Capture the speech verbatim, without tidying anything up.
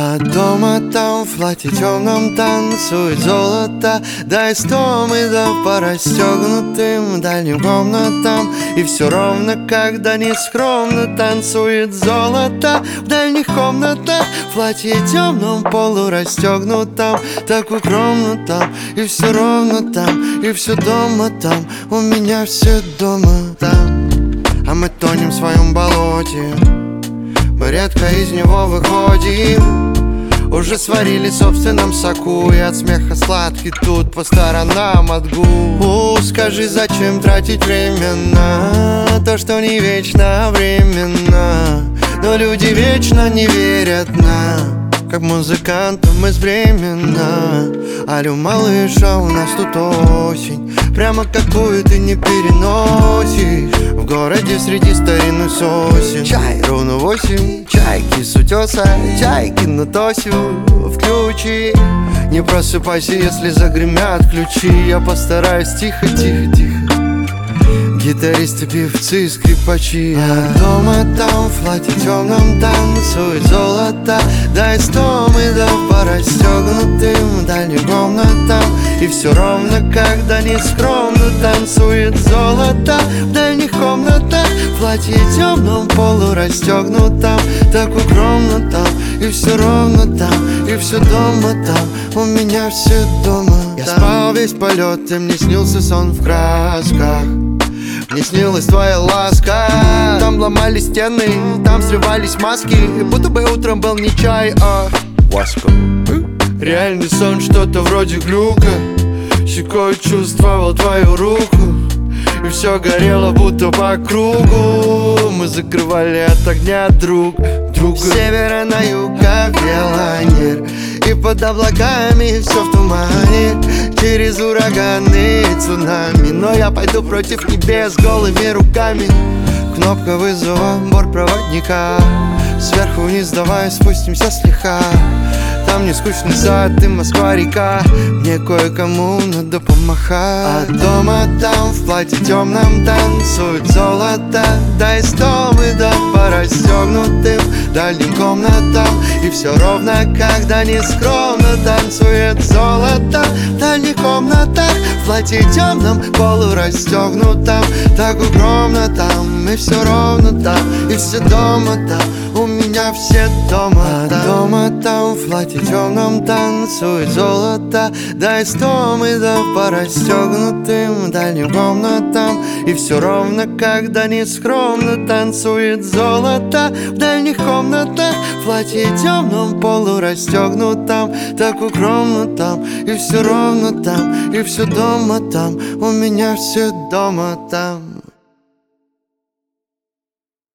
А дома там в платье темном танцует золото. Дай сто медов по расстегнутым дальним комнатам. И все ровно, когда нескромно танцует золото в дальних комнатах. В платье темном полурастегнутом, так укромно там. И все ровно там, и все дома там. У меня все дома там. А мы тонем в своем болоте, мы редко из него выходим. Уже сварили в собственном соку, и от смеха сладкий тут по сторонам от губ. Скажи, зачем тратить время на то, что не вечно временно? Но люди вечно не верят нам, как музыкантам из Бремена. Алло, малыша, у нас тут осень, прямо какую ты не переносишь. В городе среди старинных сосен чай ровно восемь, чайки с утеса, чайки на тосю. Включи, не просыпайся, если загремят ключи. Я постараюсь тихо, тихо, тихо. Гитаристы, певцы, скрипачи. А дома там в платье темном танцует золото. Дай сто медов по расстегнутым дальним комнатам. И все ровно, когда нескромно танцует золото в дальних комнатах. В платье темном полурастегнутом, так укромно там. И все ровно там, и все дома там. У меня все дома. Я спал весь полет, и мне снился сон в красках. Мне снилась твоя ласка. Там ломались стены, там срывались маски. Будто бы утром был не чай, а васка. Реальный сон, что-то вроде глюка. Щекой чувствовал твою руку, и все горело будто по кругу. Мы закрывали от огня друг друга. С севера на юг, как велонер. И под облаками все в тумане, через ураганы и цунами. Но я пойду против небес голыми руками. Кнопка вызова бортпроводника. Сверху вниз давай спустимся слегка. Там не скучный сад и Москва-река. Мне кое-кому надо помахать. А дома там в платье темном танцует золото. Дай сто медов по расстегнутым дальним комнатам. И все ровно, когда нескромно танцует золото в дальних комнатах. В платье темном полурастегнутом, так укромно там. И все ровно там, и все дома там. У меня все дома а там. Дома там в платье темном танцует золото. Дай сто медов по расстегнутым дальним комнатам. И все ровно, когда нескромно танцует золото в дальних комнатах. В платье темном полурастегнутом, так укромно там. И все ровно там, и все дома там. У меня все дома там.